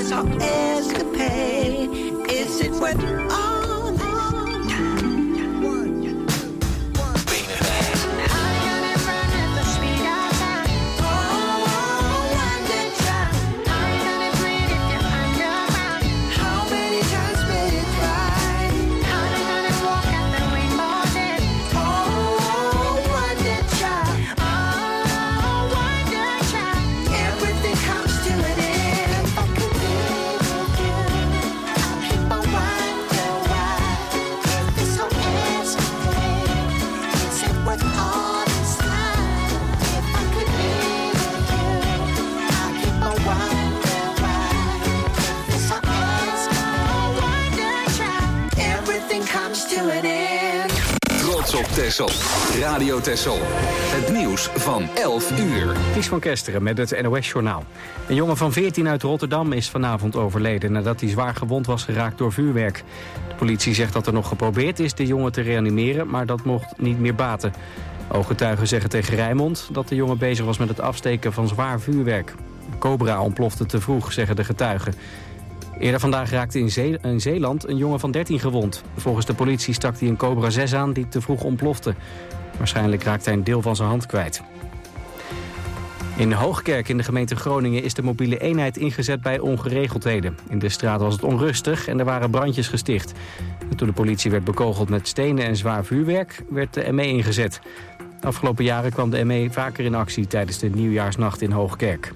this whole escapade? Is it worth all this time? Op Texel. Radio Texel. Het nieuws van 11 uur. Kies van Kesteren met het NOS-journaal. Een jongen van 14 uit Rotterdam is vanavond overleden nadat hij zwaar gewond was geraakt door vuurwerk. De politie zegt dat er nog geprobeerd is de jongen te reanimeren, maar dat mocht niet meer baten. Ooggetuigen zeggen tegen Rijnmond dat de jongen bezig was met het afsteken van zwaar vuurwerk. Cobra ontplofte te vroeg, zeggen de getuigen. Eerder vandaag raakte in Zeeland een jongen van 13 gewond. Volgens de politie stak hij een Cobra 6 aan die te vroeg ontplofte. Waarschijnlijk raakte hij een deel van zijn hand kwijt. In Hoogkerk in de gemeente Groningen is de mobiele eenheid ingezet bij ongeregeldheden. In de straat was het onrustig en er waren brandjes gesticht. En toen de politie werd bekogeld met stenen en zwaar vuurwerk, werd de ME ingezet. De afgelopen jaren kwam de ME vaker in actie tijdens de nieuwjaarsnacht in Hoogkerk.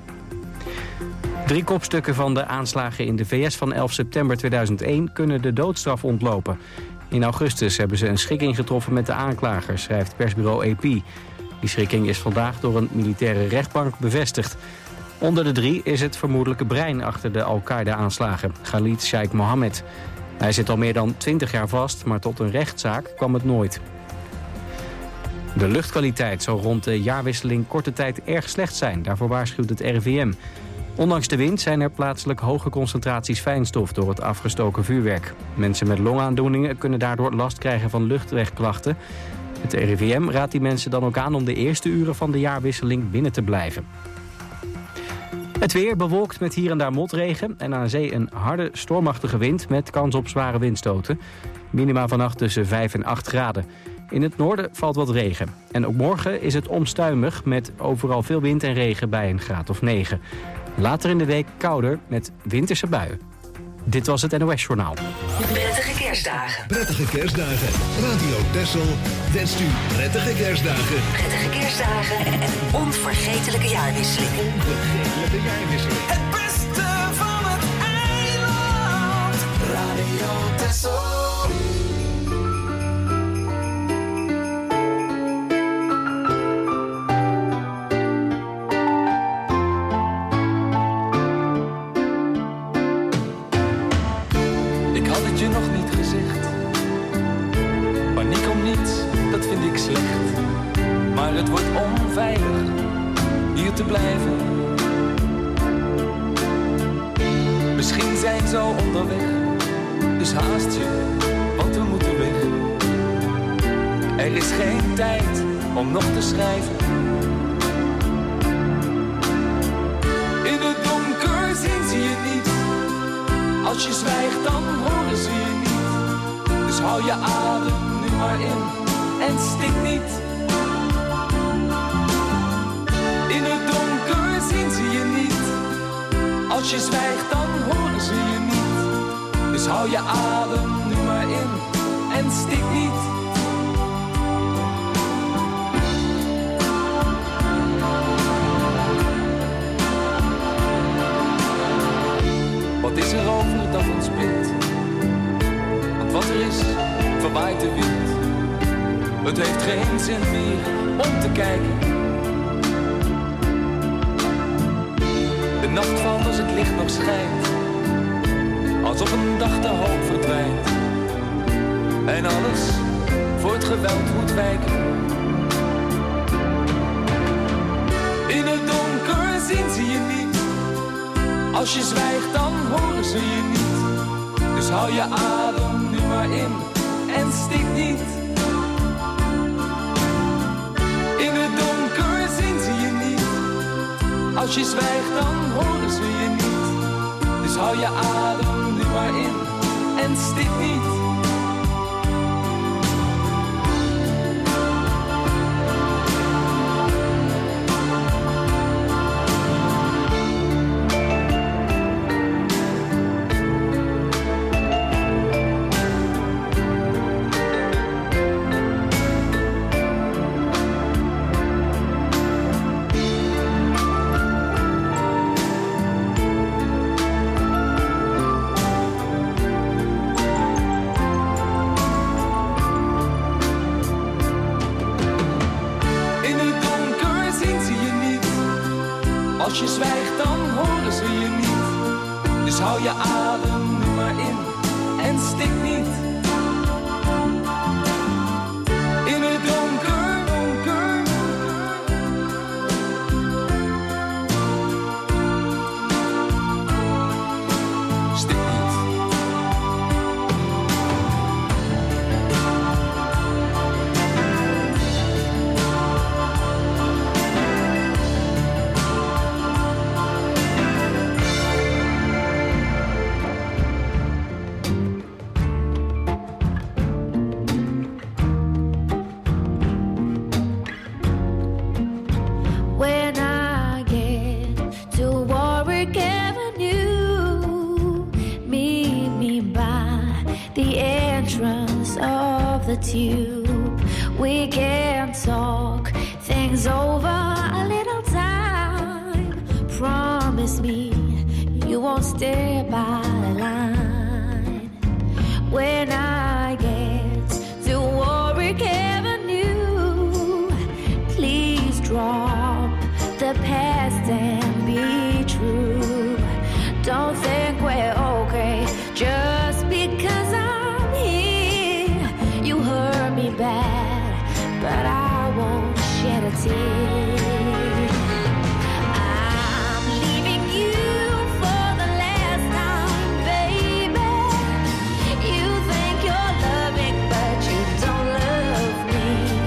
3 kopstukken van de aanslagen in de VS van 11 september 2001 kunnen de doodstraf ontlopen. In augustus hebben ze een schikking getroffen met de aanklager, schrijft persbureau AP. Die schikking is vandaag door een militaire rechtbank bevestigd. Onder de 3 is het vermoedelijke brein achter de Al-Qaeda-aanslagen, Khalid Sheikh Mohammed. Hij zit al meer dan 20 jaar vast, maar tot een rechtszaak kwam het nooit. De luchtkwaliteit zal rond de jaarwisseling korte tijd erg slecht zijn. Daarvoor waarschuwt het RIVM. Ondanks de wind zijn er plaatselijk hoge concentraties fijnstof door het afgestoken vuurwerk. Mensen met longaandoeningen kunnen daardoor last krijgen van luchtwegklachten. Het RIVM raadt die mensen dan ook aan om de eerste uren van de jaarwisseling binnen te blijven. Het weer bewolkt met hier en daar motregen en aan zee een harde, stormachtige wind met kans op zware windstoten. Minima vannacht tussen 5 en 8 graden. In het noorden valt wat regen. En ook morgen is het onstuimig met overal veel wind en regen bij een graad of 9. Later in de week kouder met winterse buien. Dit was het NOS-journaal. Prettige kerstdagen. Prettige kerstdagen. Radio Texel wenst u prettige kerstdagen. Prettige kerstdagen en een onvergetelijke jaarwisseling. Onvergetelijke jaarwisseling. Het beste van het eiland. Radio Texel. Je nog niet gezegd. Paniek om niets, dat vind ik slecht. Maar het wordt onveilig hier te blijven. Misschien zijn ze al onderweg, dus haast je, want we moeten weg. Er is geen tijd om nog te schrijven. In het donker zien ze je niet. Als je zwijgt dan horen ze je niet. Dus hou je adem nu maar in en stik niet. In het donker zien ze je niet. Als je zwijgt dan horen ze je niet. Dus hou je adem nu maar in en stik niet. Wat is er over dat ons bindt? Want wat er is, verwaait de wind. Het heeft geen zin meer om te kijken. De nacht valt als het licht nog schijnt. Als op een dag de hoop verdwijnt. En alles voor het geweld moet wijken. In het donker zien ze je niet. Als je zwijgt dan horen ze je niet. Dus hou je adem nu maar in en stik niet. In het donker zien ze je niet. Als je zwijgt dan horen ze je niet. Dus Dus hou je adem nu maar in en stik niet. Als je zwijgt dan horen ze je niet. Dus hou je adem nu maar in en stik niet. In het donker, donker. Stik niet. Tube. We can talk things over a little time. Promise me you won't stay by the line. When I get to Warwick Avenue, please drop the past and be true. Don't think we're okay just because I'm here. You hurt me bad, but I won't shed a tear. I'm leaving you for the last time, baby. You think you're loving, but you don't love me.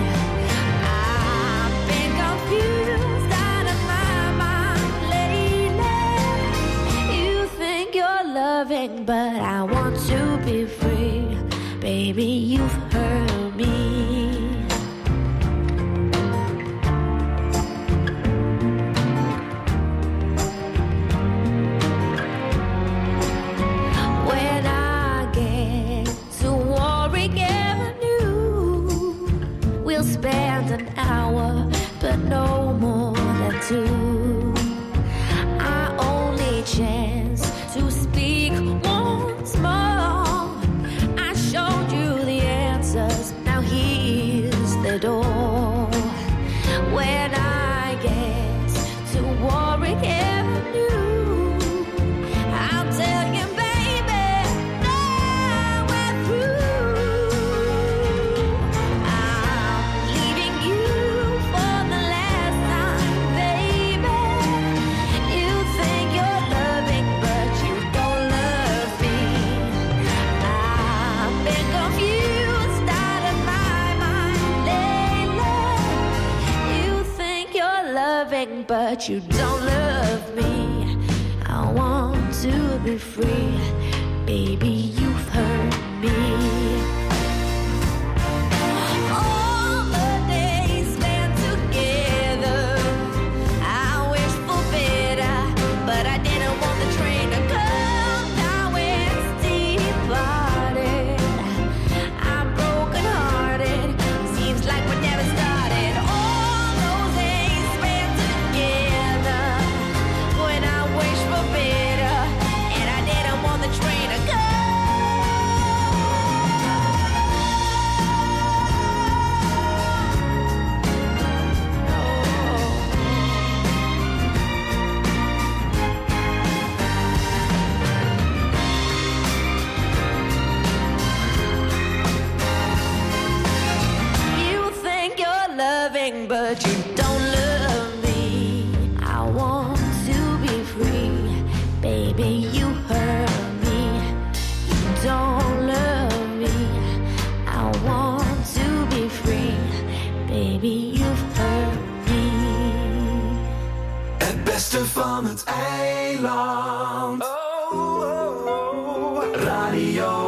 I've been confused out of my mind lately. You think you're loving, but I want to be free. Baby, you've hurt me. When I get to Warwick Avenue, we'll spend an hour, but no more than two. Our only chance to speak once more. I showed you the answers, now here's the door. When I get to Warwick Avenue, I'll tell you, baby, now we're through. I'm leaving you for the last time, baby. You think you're loving, but you don't love me. I've been confused out of my mind lately. You think you're loving, but you don't love me. I want to be free, baby, you've hurt me. All the days spent together, I wish for better, but I didn't want the train to come. Now it's departed. I'm broken hearted. Seems like we never started. All those days spent together, when I wish for better, and I didn't want the train to come. You think you're loving, but you don't love me. I want to be free, baby, you hurt me. You don't love me. I want to be free, baby, you've hurt me. Het beste van het eiland. Oh,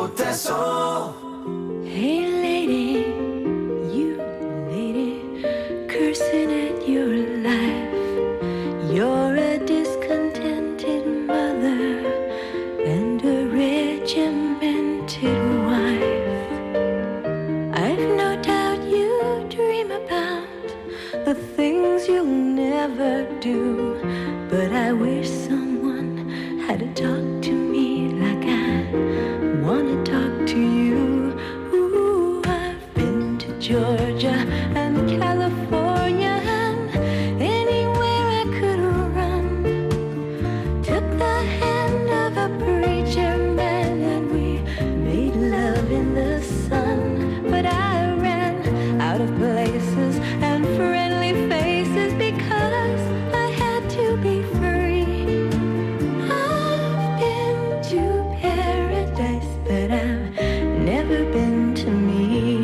Texel. Hey lady, you lady, cursing at your life. You're a discontented mother and a regimented wife. I've no doubt you dream about the things you'll never do, but I wish someone had to talk to me like I wanna talk to you. Ooh, I've been to Georgia and California and anywhere I could run. Took the hand of a preacher man and we made love in the sun. But I ran out of places and friendly faces because I had to be free. I've been to paradise, but I've never been to me.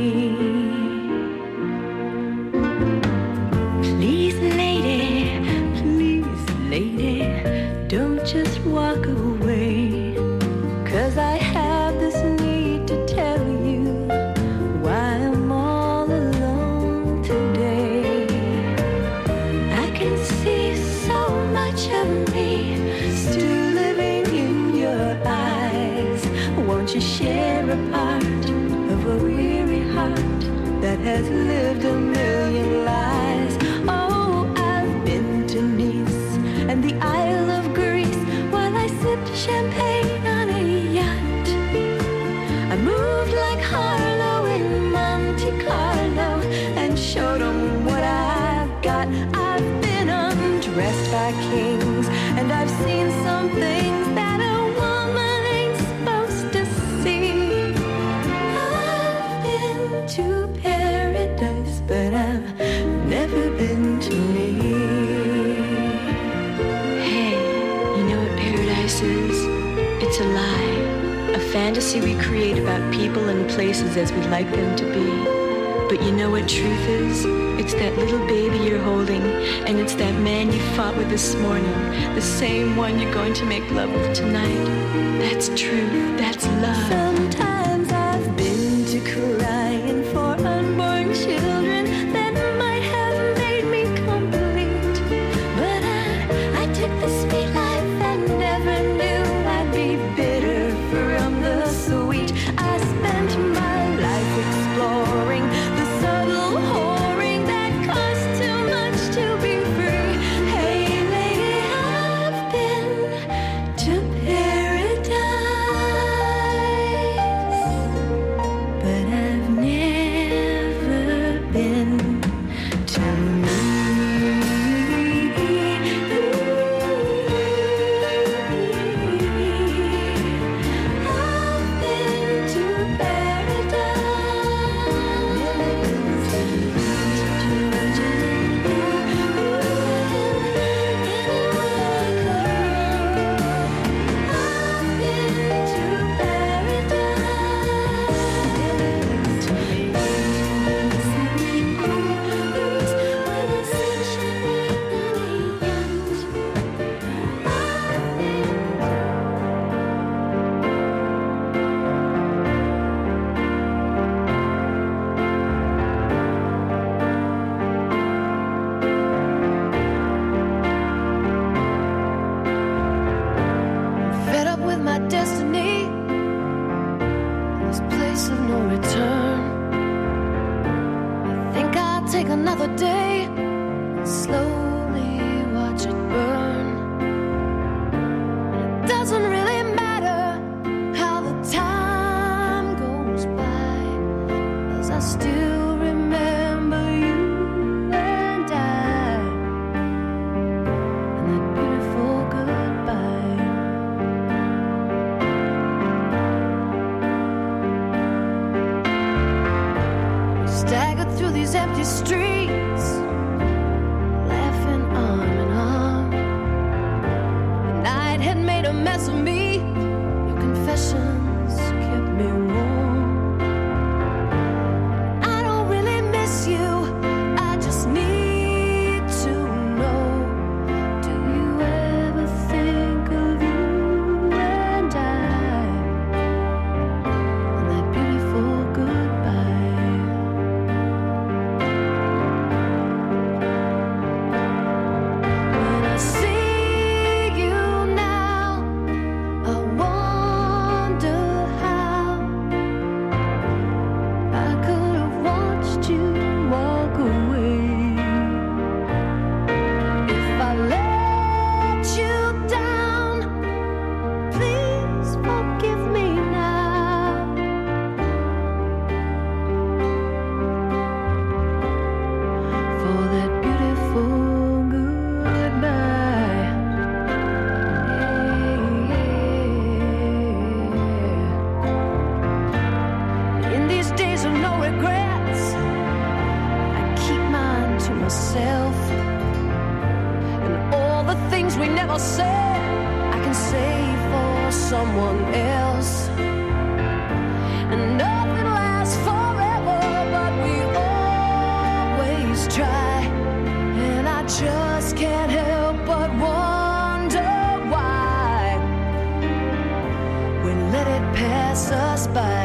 Please, lady, don't just walk away, 'cause I have this need to tell you why I'm all alone today. I can see so much of me still living in your eyes. Won't you share a part of a weary heart that has lived a million lies? Oh, I've been to Nice and the Isle of Greece while I sipped champagne on a yacht. I moved like Harlow in Monte Carlo and showed them what I've got. I've been undressed by kings and I've seen some things that a woman ain't supposed to see. I've been to paradise, but I've never been to me. Hey, you know what paradise is? It's a lie. A fantasy we create about people and places as we'd like them to be. But you know what truth is? It's that little baby you're holding, and it's that man you fought with this morning, the same one you're going to make love with tonight. That's truth. That's love. Sometimes I've been to crying for unborn children that might have made me complete. But I took the sweet life and never knew I'd be bitter from the sweet. I spent my life exploring the subtle whoring that costs too much to be free. Hey lady, I've been to paradise, but I've never been to me. I've been to fed up with my destiny, this place of no return. I think I'll take another day and slowly watch it burn. And it doesn't really matter how the time goes by, 'cause I still remember you and I, and that beautiful goodbye. Staggered through these empty streets, laughing arm in arm. The night had made a mess of me. Your confessions kept me warm. I don't really miss you, I just need to know. Do you ever think of you and I? we never said I can save for someone else. And nothing lasts forever, but we always try. And I just can't help but wonder why we let it pass us by.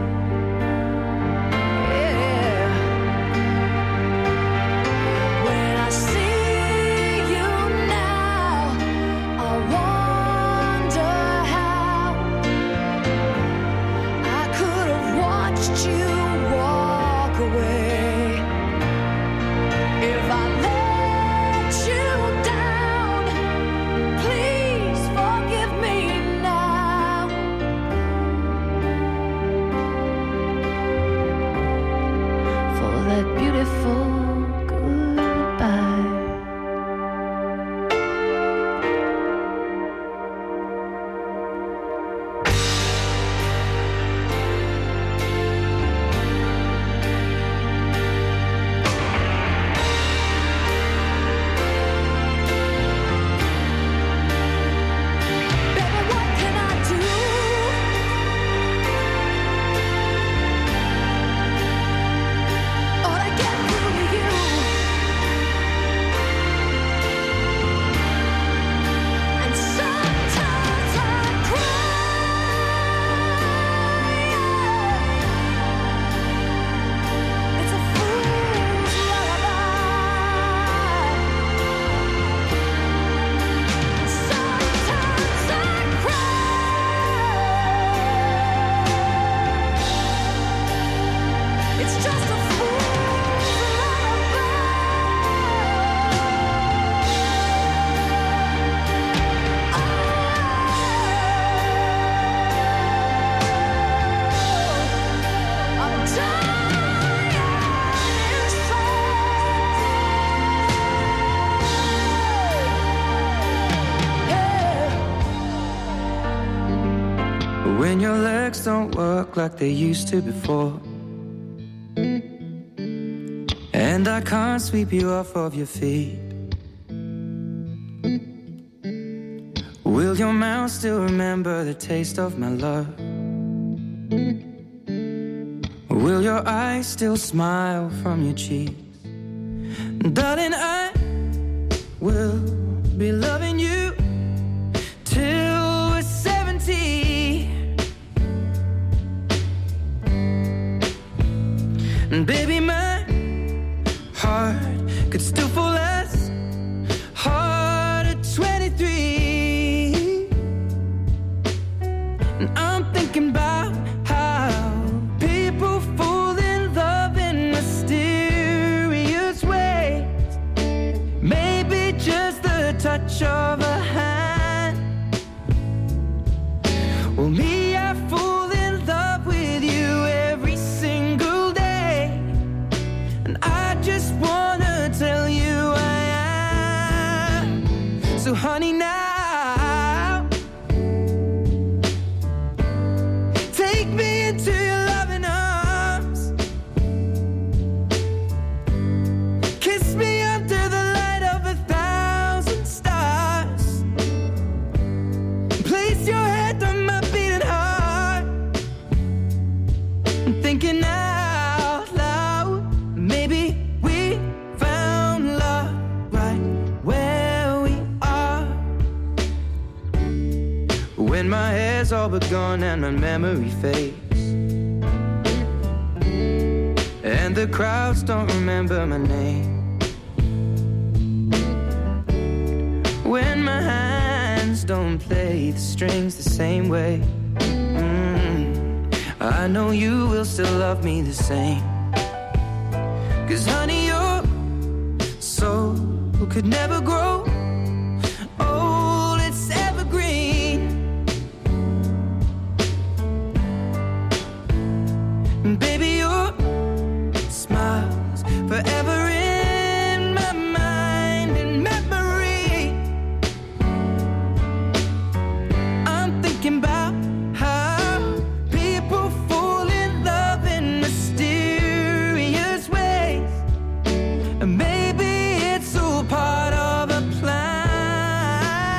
When your legs don't work like they used to before, and I can't sweep you off of your feet, will your mouth still remember the taste of my love? Will your eyes still smile from your cheeks? Darling, I will be loving you till we're 70. And baby, my heart could still fall as hard at 23. And I'm thinking about how people fall in love in mysterious ways. Maybe just the touch of a hand. Well, me, I fall in love with you every single day. And I just wanna tell you I am. So honey, now take me into your loving arms. Kiss me under the light of 1,000 stars. Place your head on my beating heart. I'm thinking out loud, maybe we found love right where we are. When my hair's all but gone and my memory fades, and the crowds don't remember my name, when my hands don't play the strings the same way, I know you will still love me the same. 'Cause honey, your soul could never grow old, it's evergreen. And baby, your smile's forever in my mind and memory. I'm thinking about how people fall in love in mysterious ways. And maybe it's all part of a plan.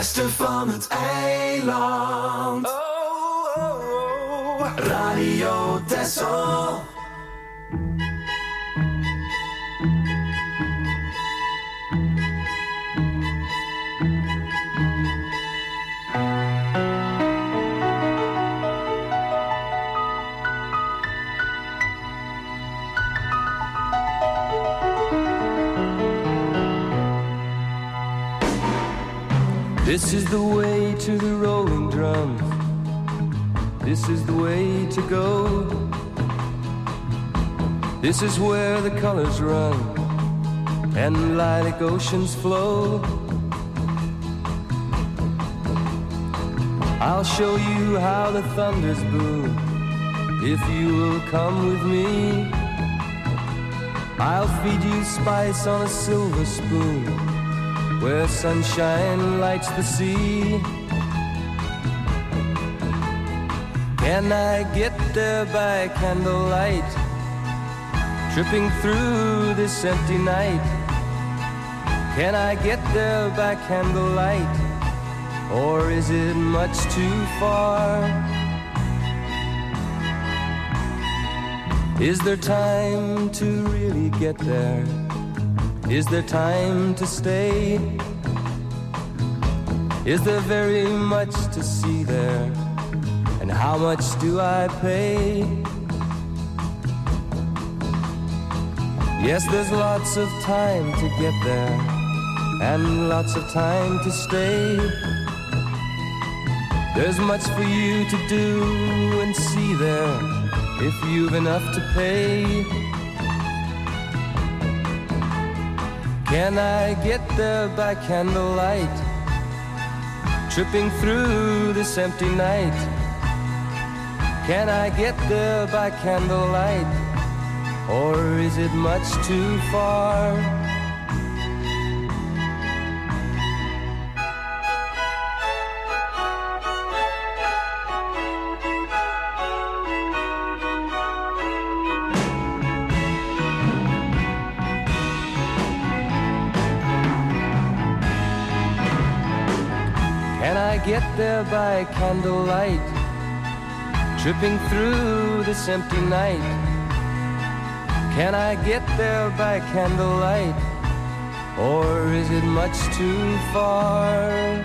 beste van het eiland. Radio Texel. This is the way to the rolling drums. This is the way to go. This is where the colors run and lilac oceans flow. I'll show you how the thunders boom if you will come with me. I'll feed you spice on a silver spoon where sunshine lights the sea. Can I get there by candlelight, tripping through this empty night? Can I get there by candlelight, or is it much too far? Is there time to really get there? Is there time to stay? Is there very much to see there? And how much do I pay? Yes, there's lots of time to get there and lots of time to stay. There's much for you to do and see there if you've enough to pay. Can I get there by candlelight, tripping through this empty night? Can I get there by candlelight, or is it much too far? Can I get there by candlelight, tripping through this empty night? Can I get there by candlelight, or is it much too far?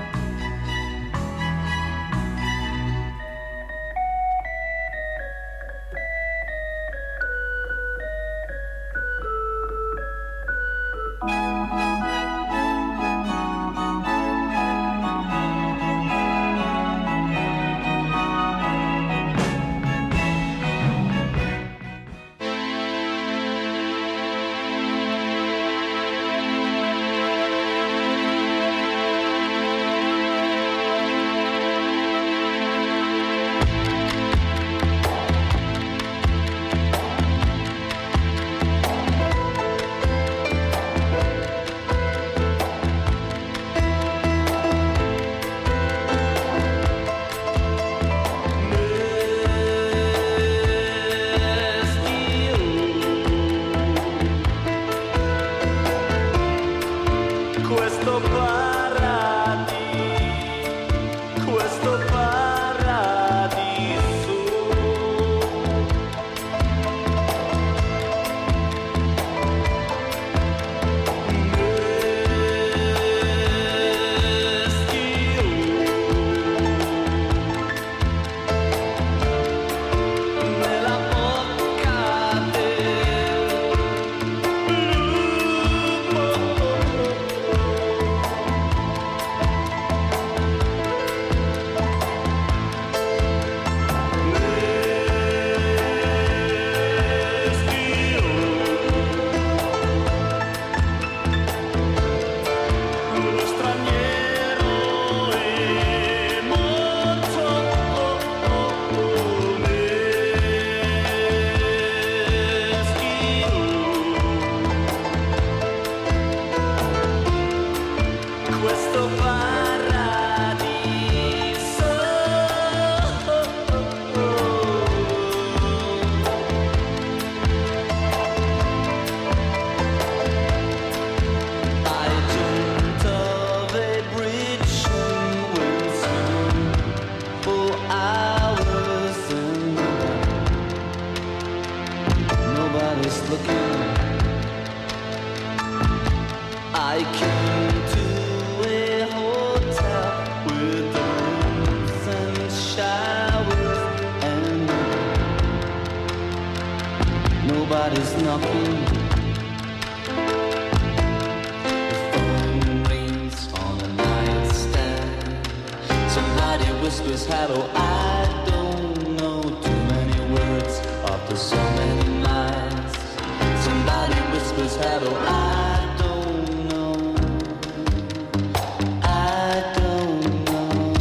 whispers hello. I don't know too many words after so many nights. Somebody whispers hello. I don't know. I don't know.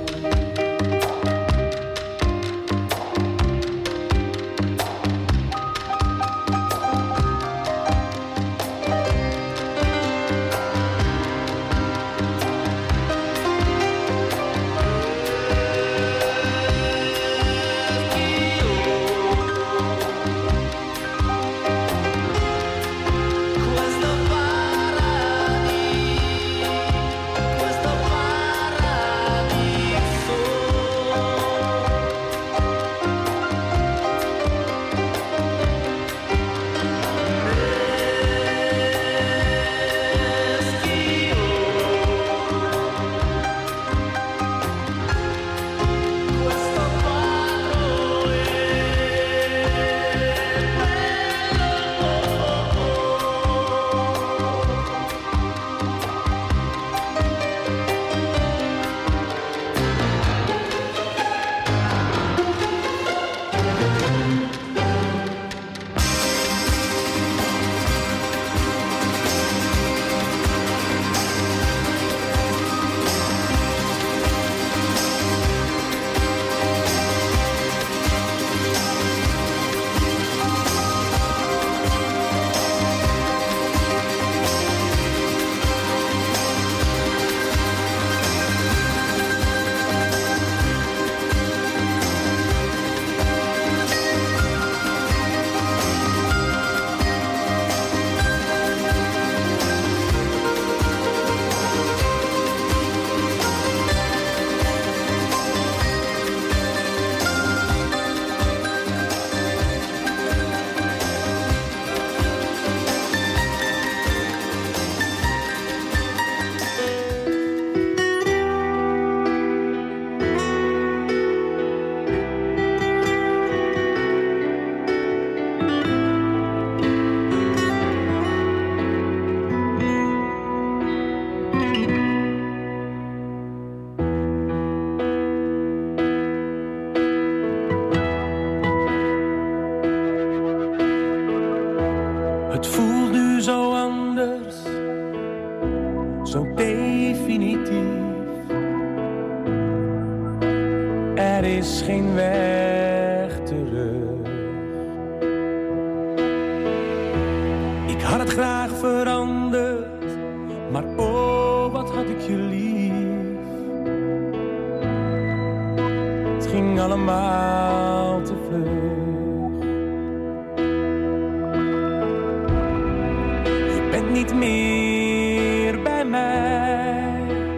Het voelt nu zo anders, zo definitief. Er is geen weg terug. Ik had het graag veranderd, maar oh, wat had ik je lief. Het ging allemaal te vlug. Niet meer bij mij.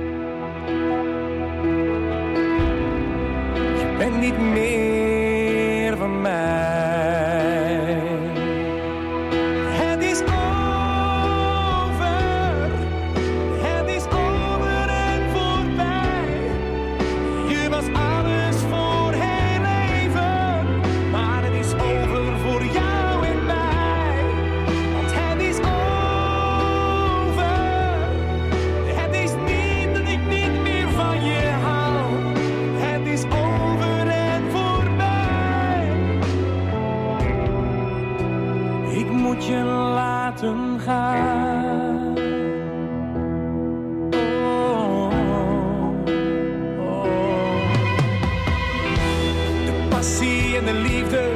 Je bent niet meer van mij. Het is over. Het is over en voorbij. Je was alles voor heel even, maar het is over voor jou en mij. Want het is over. Je laten gaan. Oh, oh. De passie en de liefde,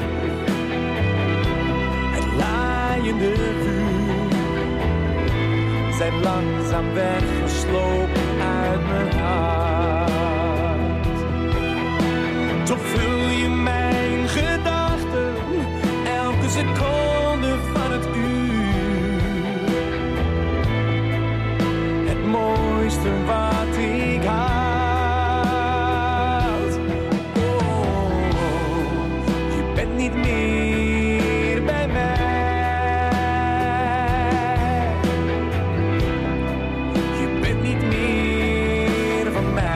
het laaiende vuur, zijn langzaam weggeslopen uit mijn hart. Toch vul je mijn gedachten elke seconde van het uur. Het mooiste wat ik had. Oh, je bent niet meer bij mij. Je bent niet meer van mij.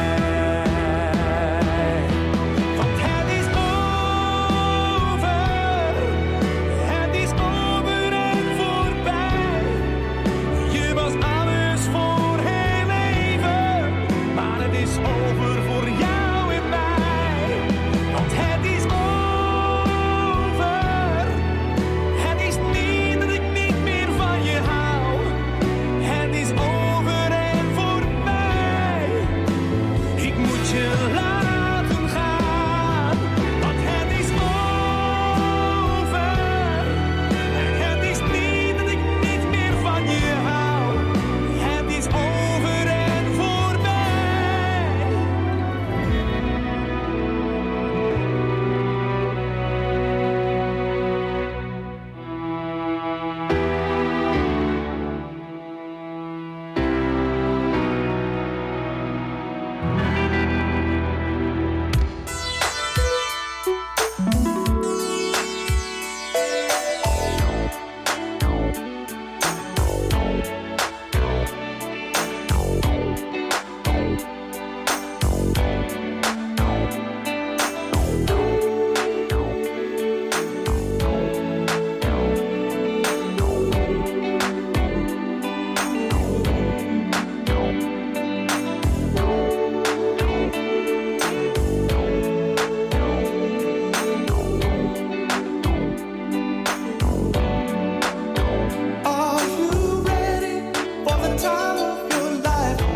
Want het is over. Het is over en voorbij. Je was alles voor heel even.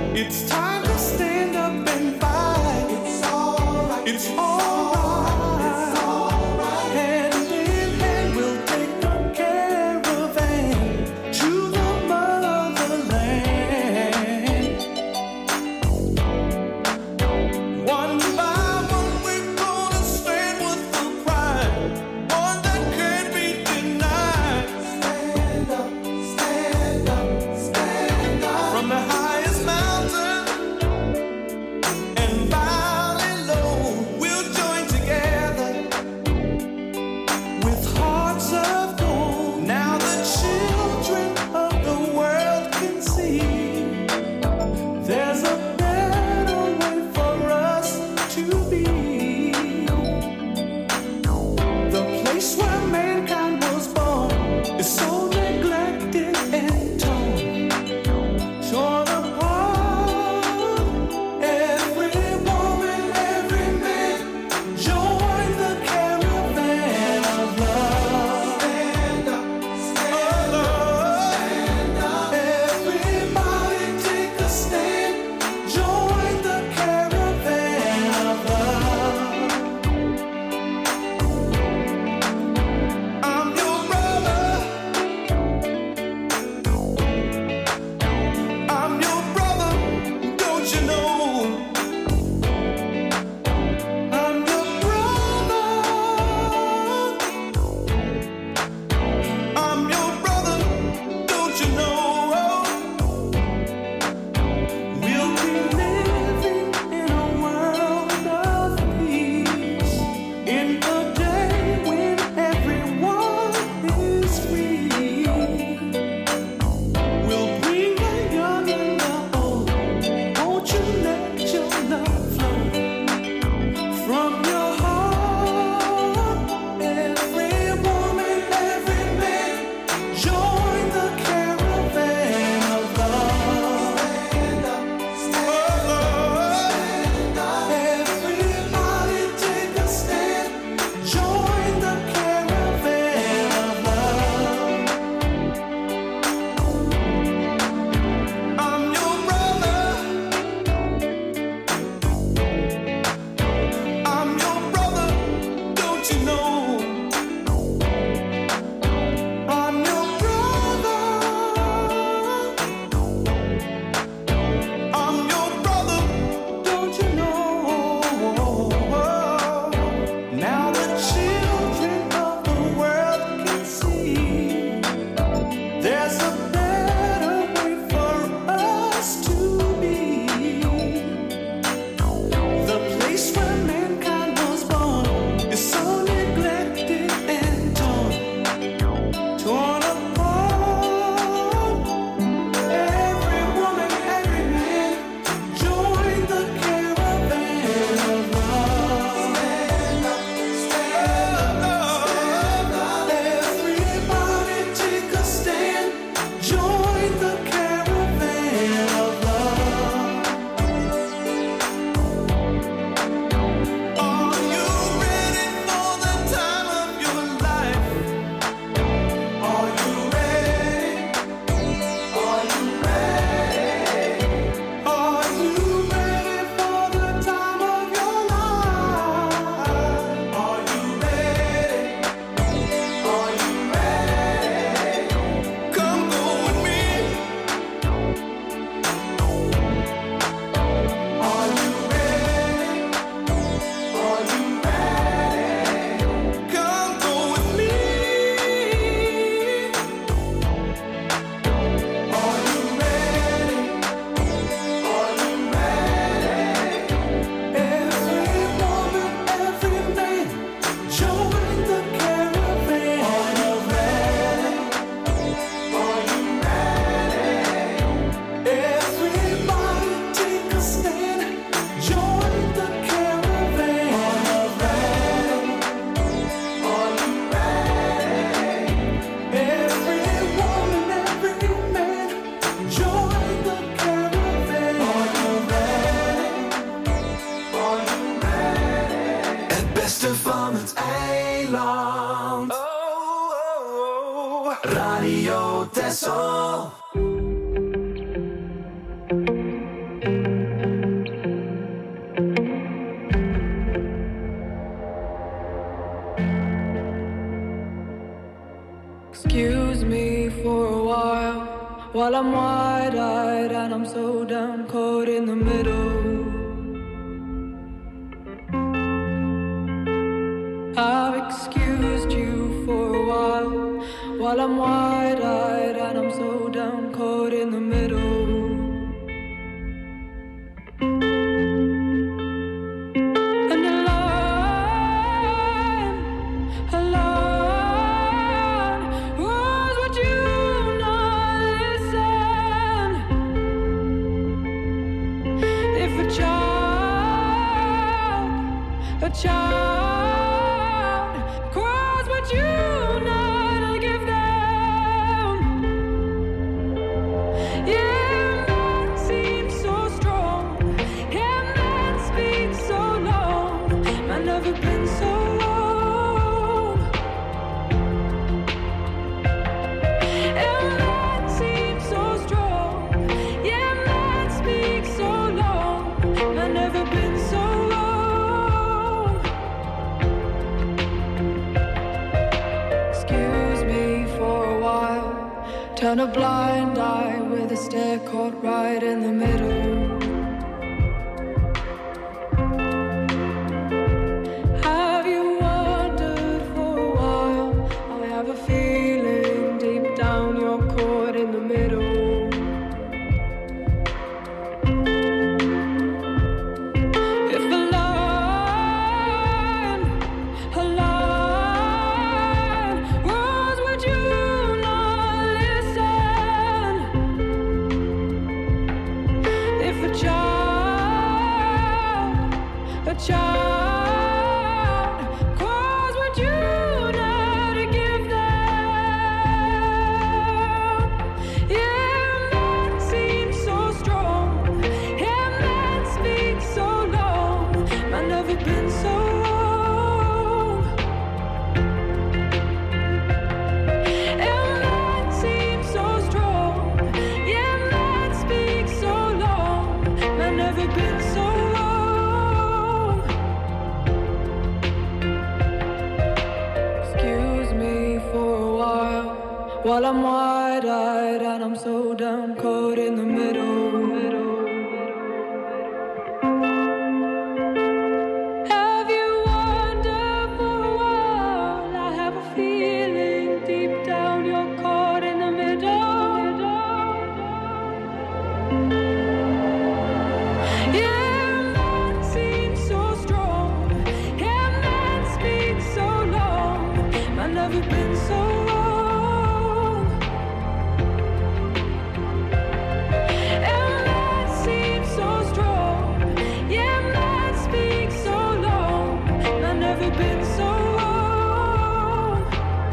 It's time to stand up and fight. It's alright. It's alright. Hand in hand, we'll take a caravan to the motherland. One by one, we're gonna stand with the pride, one that can't be denied. Stand up, stand up, stand up. From the highest mountain and valley low, we'll join together with hearts of gold. Now the children of the world can see there's a better way for us to be. The place where mankind was born is so neglected and torn apart. Every woman, every man, join the caravan of love. Stand up, stand up, stand up. Everybody take a stand. Join the caravan of love. I'm your brother. I'm your brother, don't you know? I'm your brother. I'm your brother, don't you know? We'll be living in a world of peace, in the day when everyone is free. We'll bring the young and the old. Won't you let your love flow from your heart? Every woman, every man, join the caravan of love. Stand up, stand up, everybody take a stand. Join the caravan of love. I'm your brother. I'm your brother, don't you know? I'm your brother. I'm your brother, don't you know? Now the children of the world can see there's a better way for us to be. The place where mankind was born is so neglected and torn apart. Every woman, every man, join the caravan of love. Stand up, stand up, stand up. Everybody take a stand. Join the caravan of love. Are you ready for the time of your life? Are you ready? Are you ready? Are you ready for the time of your life? Are you ready? Are you ready? Come go with me. Are you ready? Are you ready? Come go with me. Are you ready? Are you ready? Every woman, every man, join the caravan. Are you ready? Are you ready? Everybody take a stand. Join the caravan. Are you ready? Are you ready? Every woman, every man, join the caravan. Are you ready? Are you ready? Het beste van het eiland. Radio Texel. so down, caught in the middle. I've excused you for a while I'm wide-eyed and I'm so down, caught in the middle. And a line was what you not listen. If a child cries what you not give them. Yeah, man seems so strong. Yeah, man speaks so long. I've never been so long. Yeah, man seems so strong. Yeah, man speaks so long. I've never been so long. Turn a blind eye with a stare caught right in the middle. Have you wondered for a while? I have a feeling deep down you're caught in the middle. If a line was what you a child cause what you know to give them. Yeah, man seems so strong. Yeah, man speaks so long. I've never been so long. Yeah, man seems so strong. Yeah, man speaks so long. I've never been so long. While I'm wide-eyed and I'm so down, caught in the middle. Have you wondered for a while? I have a feeling deep down you're caught in the middle. Yeah, man seems so strong. Yeah, man speaks so long. I've never been so long. Been so long.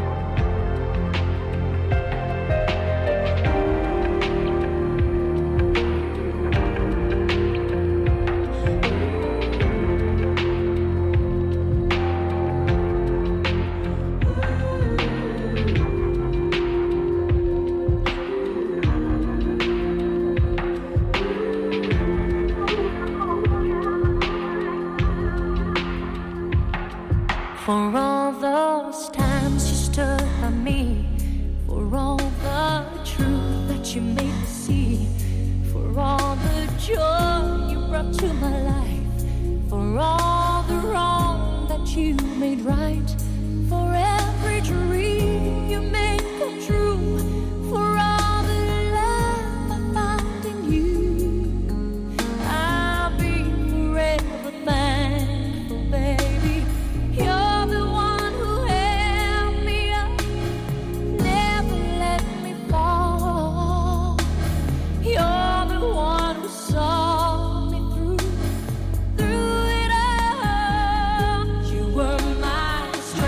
For all those times you stood by me, for all the truth that you made me see, for all the joy you brought to my life, for all the wrong that you made right, for every dream you made come true, for all the love I found in you, I'll be forever thankful, baby. You're the one who held me up, never let me fall. You're the one who saw me through it all. You were my strength.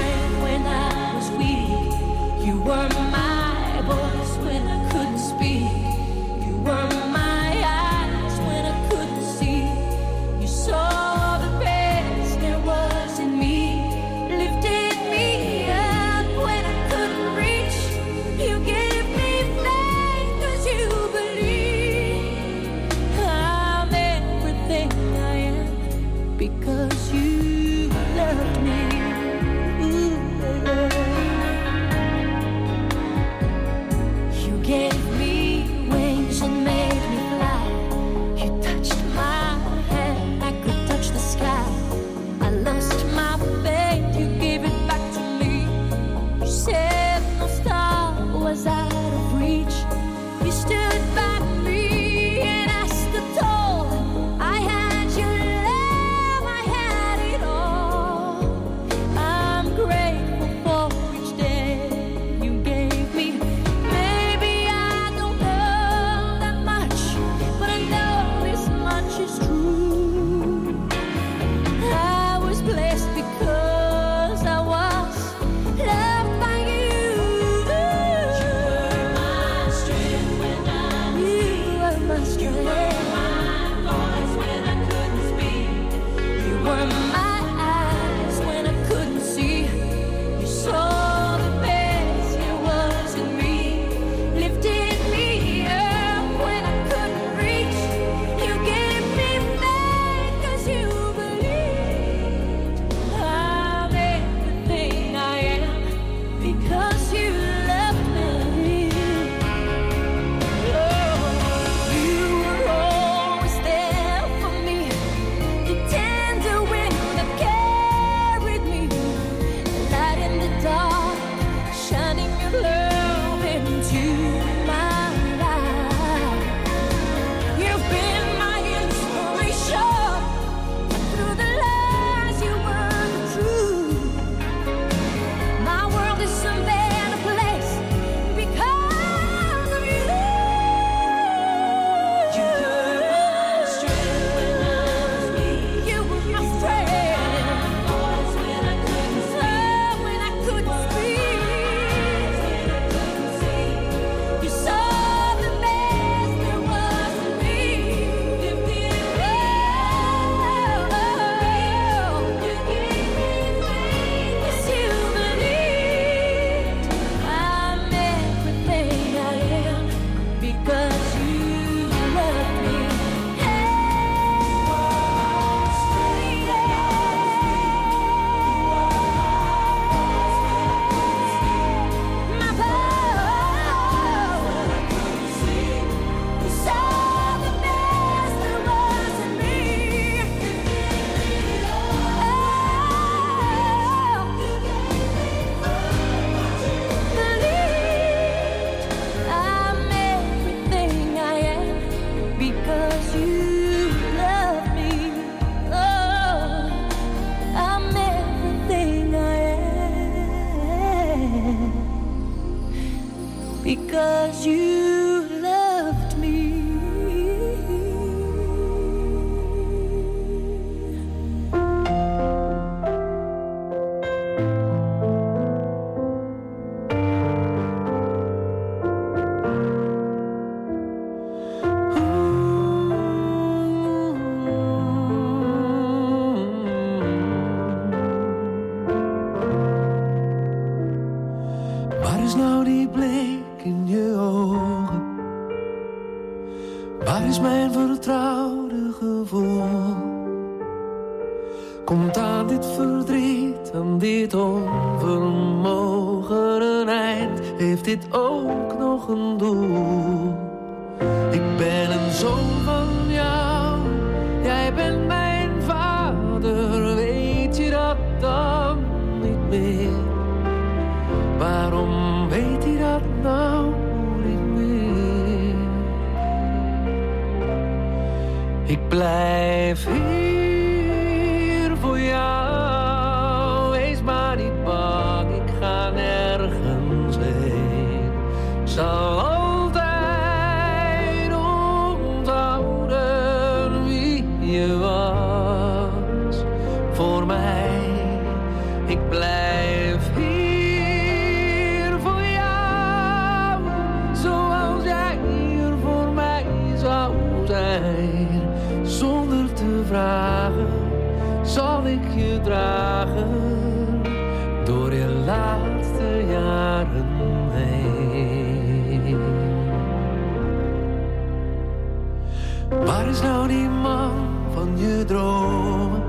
Komt aan dit verdriet, aan dit onvermogen een eind? Heeft dit ook nog een doel? Ik ben een zoon van jou, jij bent mijn vader. Weet je dat dan niet meer? Waarom weet hij dat nou niet meer? Ik blijf hier voor jou, wees maar niet bang, ik ga nergens heen. Ik zal altijd onthouden wie je was voor mij. Ik blijf hier voor jou, zoals jij hier voor mij zou zijn. Zonder te vragen zal ik je dragen door je laatste jaren heen. Waar is nou die man van je dromen?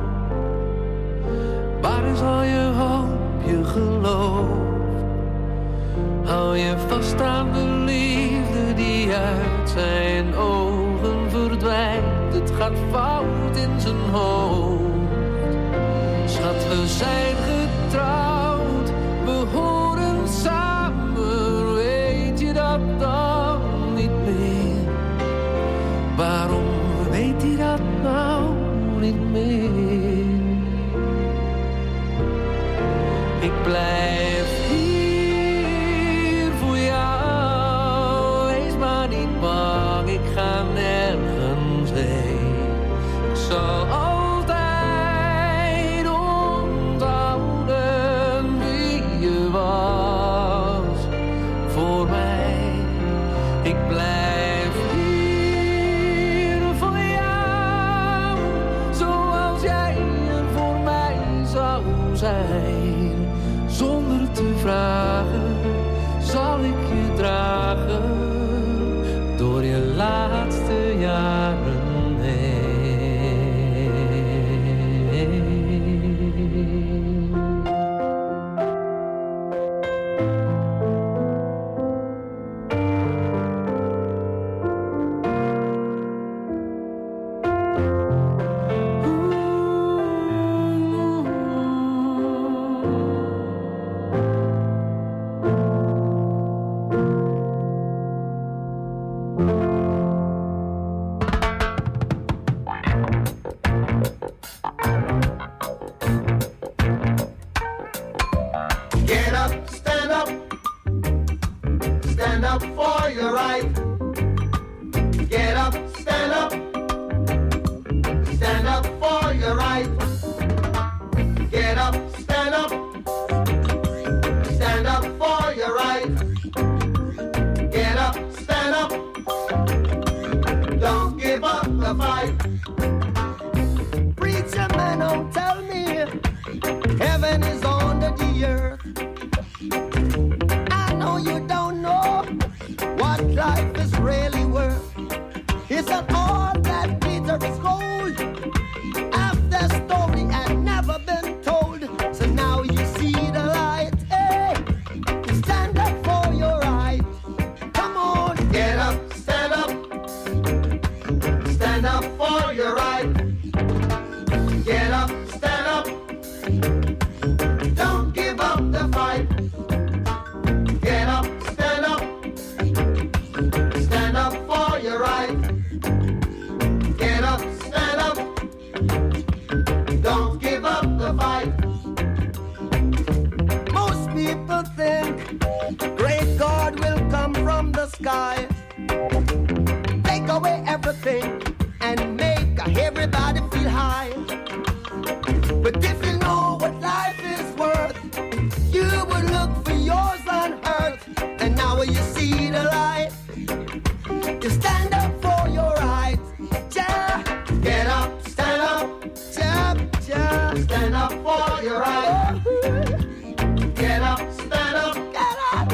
Waar is al je hoop, je geloof? Hou je vast aan de liefde die uit zijn ogen verdwijnt. Het gaat fout in zijn hoofd. Schat, we zijn getrouwd, we horen samen. Weet je dat dan niet meer? Waarom weet hij dat nou niet meer? Ik blijf hier voor jou, wees maar niet bang, ik ga nergens heen. Ik zal altijd onthouden wie je was voor mij. Ik blijf hier voor jou, zoals jij er voor mij zou zijn. Zonder te vragen zal ik je dragen door je laatste jaren heen.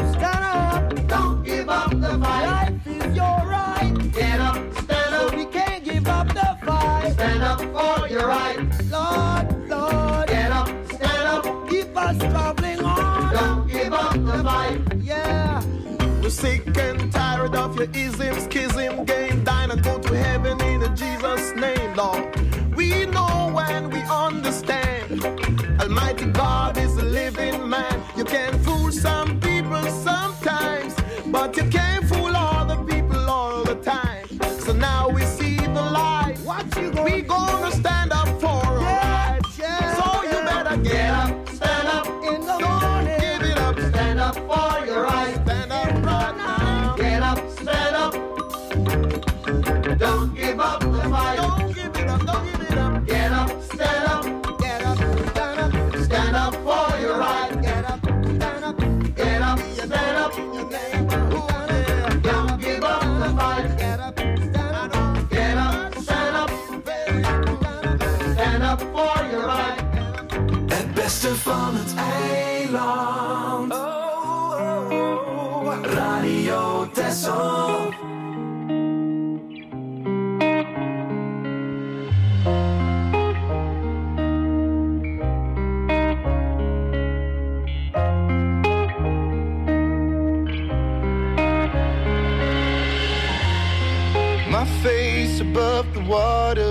Don't give up the fight. Life is your right. Get up, stand up. So we can't your ism, schism, game, dine and go to heaven in Jesus' name, Lord. We know and we understand. Almighty God is a living man. You can fool some people sometimes, but you can't fool all the people all the time. So now we see the light. We gonna stand up for our rights. So you better get up, stand up in the morning. Give it up, stand up for your rights. Stand up right now. Get up, stand up. Don't give up the fight. Don't give it up, don't give it up. Get up, stand up. Get up, stand up. Stand up for your right. Get up, stand up. Get up, stand up. Don't give up the fight. Get up, stand up. Get up, stand up. Stand up for your right. Het beste van het eiland. Radio Texel. My face above the water,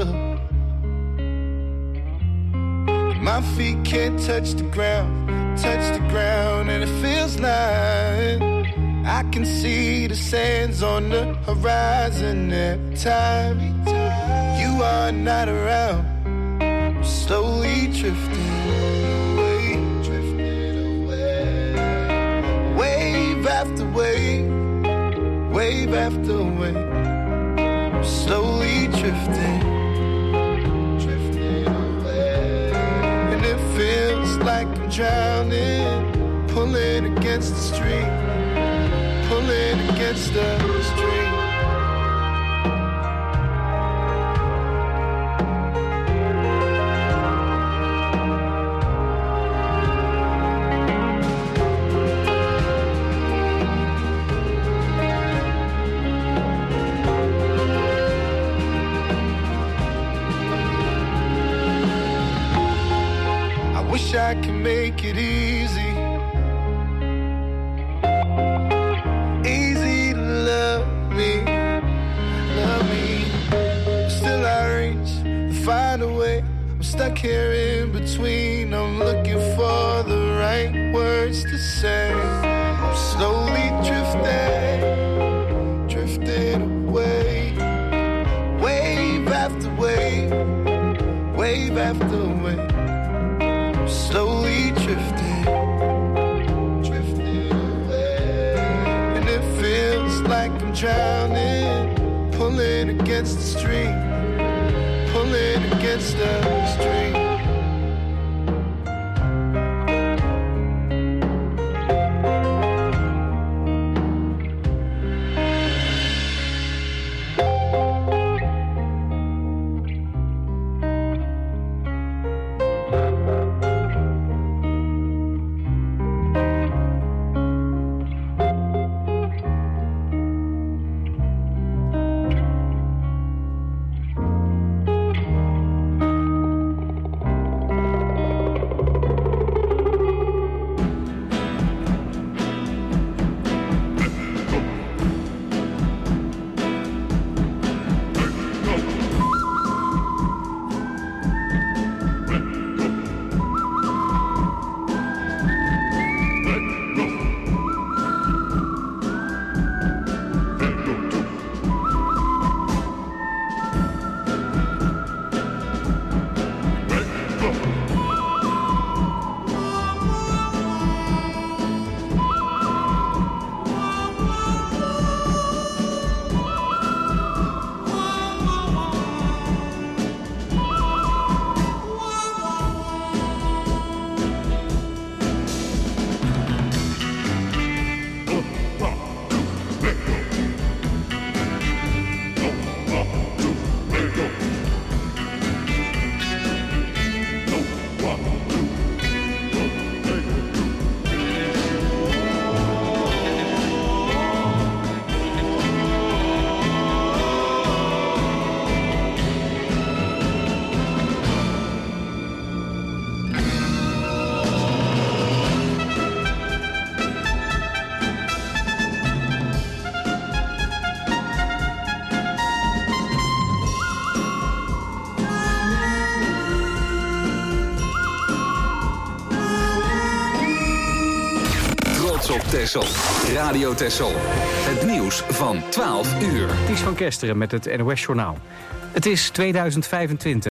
my feet can't touch the ground, and it feels like I can see the sands on the horizon every time you are not around. I'm slowly drifting away, wave after wave, wave after wave. Slowly drifting away, and it feels like I'm drowning, pulling against the stream, pulling against the stream. I can make it easy, easy to love me. Still I reach to find a way. I'm stuck here in between. I'm looking for the right words to say. I'm slowly drifting away, wave after wave, wave after wave. Slowly drifting away, and it feels like I'm drowning, pulling against the stream, pulling against the stream. op Texel. Radio Texel. Het nieuws van 12 uur. Ties van Kesteren met het NOS Journaal. Het is 2025.